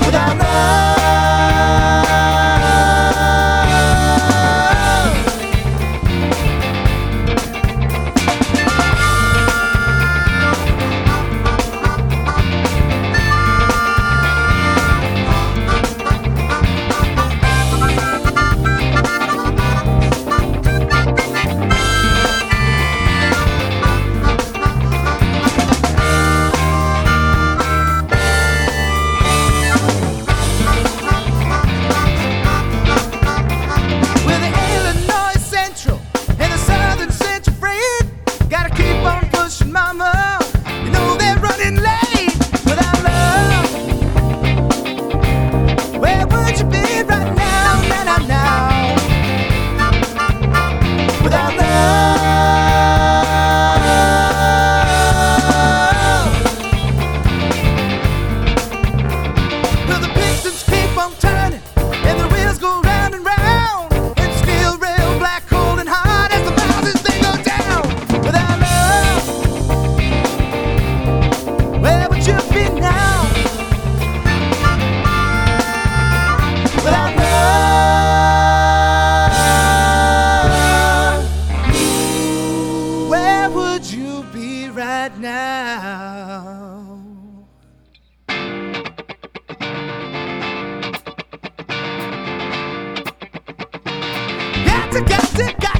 without love. Mama, you know they're running late without love. Where would you be right now, now, now, now? Without love. Well, the pistons keep on turning and the wheels go round and round. It's still real black, cold and hot as the mountains they go down. Without love. Where would you be now? Without love. Where would you be right now? Got to